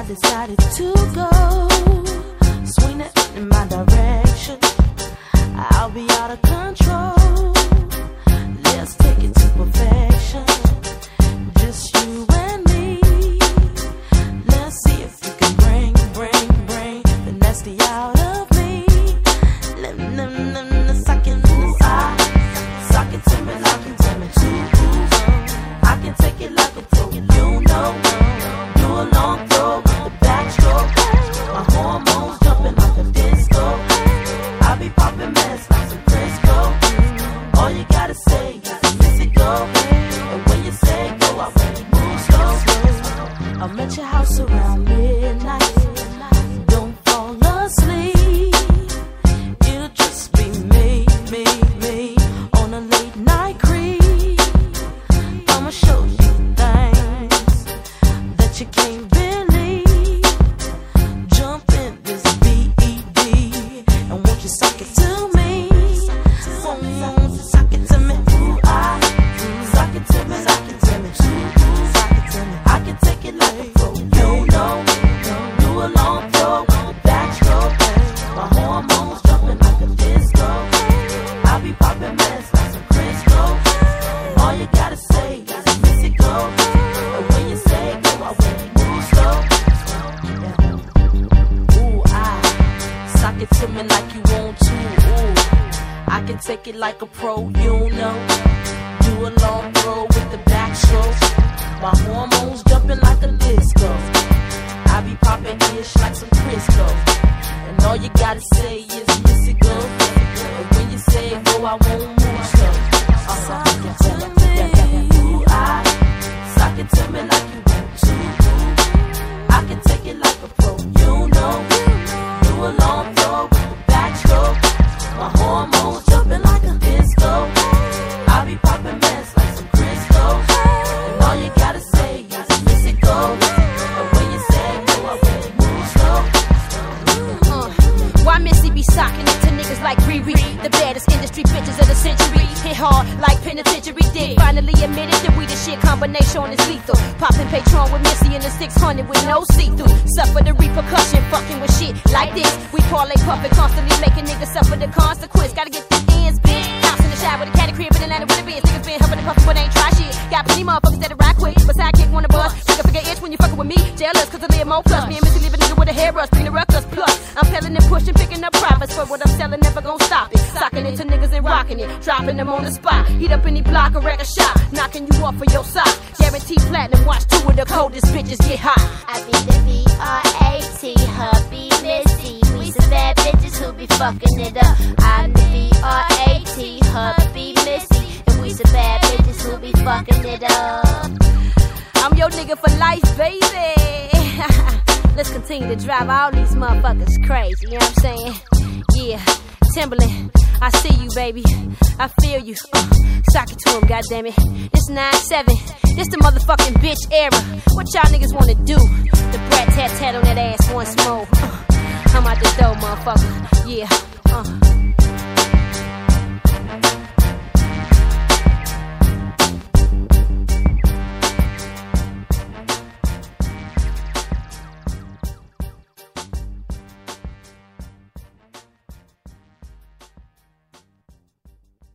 decided to go. Swing it in my direction, I'll be out of control. Let's take it to perfection, just you and me. Let's see if you can bring the nasty out of me. Suck it, suck it to me like you tell me to. I can take it like a pro, you know. Do a long throw with the backstroke. My hormones jumping like a disco. I be popping mess like some Crisco. All you gotta say is miss it go. And when you say go, I really move slow. I'm at your house around midnight. Don't fall asleep. It'll just be me on a late night creep. I'ma show you things that you can't believe. Jump in this BED and won't you suck it to me? Suck it to me. Ooh, suck it to me, suck it to me. Suck it to me. I can take it like a pro, you know. Do a long throw with the backstroke. My hormones jumping like a disco. I be popping mess like some Crisco. All you gotta say is miss it go. And when you say go, I really move slow. Ooh, suck it to me like you want to. Ooh, I can take it like a pro, you know. Do a long throw with the backstroke. My hormones jumping like a disco. I be popping ish like some Crisco. And all you gotta say is miss it go. And when you say go, I won't move slow. Suck it to me. Ooh, suck it to me like you want to. I can take it like a pro, you know. Do a long throw with the backstroke. My hormones jumping like a disco. I be popping mess like some Crisco. And all you gotta say is miss it go. And when you say go, I really move slow. Why Missy be socking it to niggas like Riri? The baddest industry bitches of the century. Hit hard like penitentiary dick. Finally admitted that we the shit, combination is lethal. Popping Patron with Missy in the 600 with no see-through. Suffer the repercussion, fucking with shit like this. We parlay puffin', constantly making niggas suffer the consequence. Gotta get the ends, bitch. House in the shower with a caddy crib in Atlanta with a bitch. Niggas been huffing and puffin' but ain't try shit. Got plenty motherfuckers that'll rock quick, but sidekick wanna bust. Figure itch when you fuckin' with me. Jealous cause I live more plus. Me and Missy leave a nigga with a hairbrush, bring the ruckus plus. I'm peddling and pushing, picking up profits for what I'm selling, never gon' stop it. Socking it to niggas and rocking it, dropping them on the spot. Heat up any block or wreck a shot, knocking you off of your sock. Guaranteed platinum, watch two of the coldest bitches get hot. I be the B-R-A-T, hubby Missy. We some bad bitches who be fucking it up. I'm the B-R-A-T, hubby Missy. And we some bad bitches who be fucking it up. I'm your nigga for life, baby. Let's continue to drive all these motherfuckers crazy, you know what I'm saying? Yeah, Timberland, I see you, baby. I feel you. Sock it to him, goddammit. This 9-7, this the motherfucking bitch era. What y'all niggas wanna do? The brat tat on that ass once more. I'm out the door, motherfucker. Yeah,